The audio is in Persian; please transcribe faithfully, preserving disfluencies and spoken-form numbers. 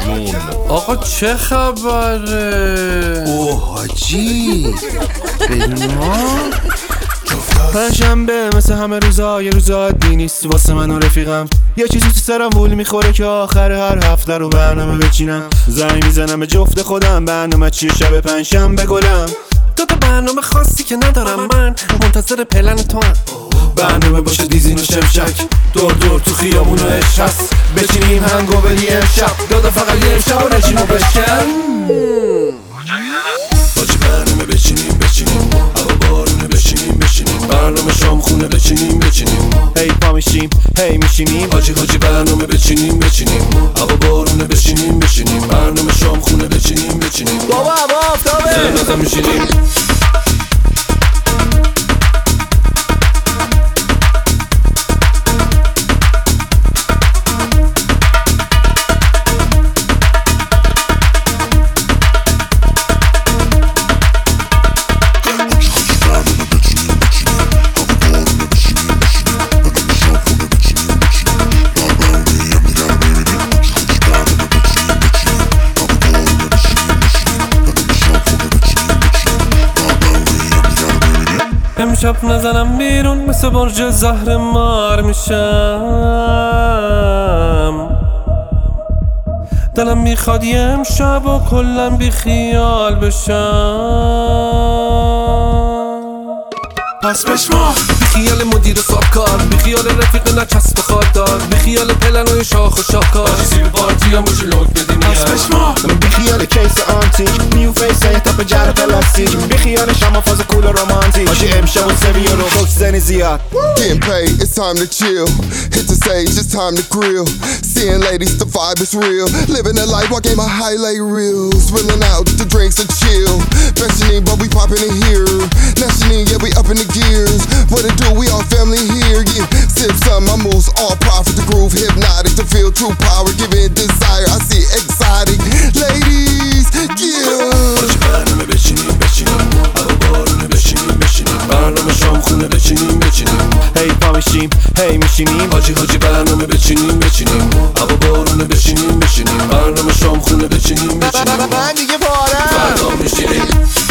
جون. آقا چه خبره؟ اوه حاجی بدون ما پنجشنبه مثل همه روزا یه روز عادی نیست واسه من و رفیقم. یه چیزی تو سرم وول میخوره که آخر هر هفته رو برنامه بچینم. زنگ میزنم به جفت خودم برنامه چیه شب پنجشنبه گلم. دو تا برنامه خاصی که ندارم من منتظر پلن تو هم. برنامه باشه دیزین و شمشک دور دور تو خیابون و عشق هست. بچینیم هنگوبلی امشب دادا فقط یه امشب و رژیمو بشکن. حاجی برنامه بچینیم بچینیم هوا بارونه بچینیم بچینیم برنامه شام خونه بچینیم بچینیم هی پا میشیم هی میشینیم حاجی حاجی برنامه بچینیم بچینیم هوا بارونه بچینیم بچینیم برنامه شام خونه بچینیم بچینیم بابا هوا آفتابه زنازم میشینیم. امشب نزنم بیرون مثل برج زهر مار میشم. دلم میخواد یه امشب و کلن بی خیال بشم. پس بشما بی خیال مدیر و سابکار، بی خیال رفیق نچسب و خاردار، بی خیال پلن و شاخ و شاکار. سیب پارتی هم موش لوک بدیم. پس بشما بی خیال کیس آنتیک نیو فیس های تاپ جر پلاستیک، بی خیال شما فاز کول و رومانتیک. باشه امشب و سوی رو خوش زنی زیاد. Getting paid, it's time to chill. Hit the stage, it's time to grill. Seeing ladies, the vibe is real. Living a life, I gave my highlight reels. Spilling out the drinks and chill. Fashioning, but we popping in here. Nationing, yeah, we up in the gears. What it do, we all family here, yeah. Sip some, my moves all profit. The groove hypnotic, to feel true power. Giving desire, I see exotic. Ladies, yeah. حاجی برنامه بچینیم بچینیم هوا بارونه بچینیم بچینیم برنامه شام خونه بچینیم بچینیم هی پا میشیم هی میشینیم. حاجی حاجی برنامه بچینیم بچینیم هوا بارونه بچینیم بچینیم برنامه شام خونه بچینیم بچینیم من دیگه پارم فردا میشینیم.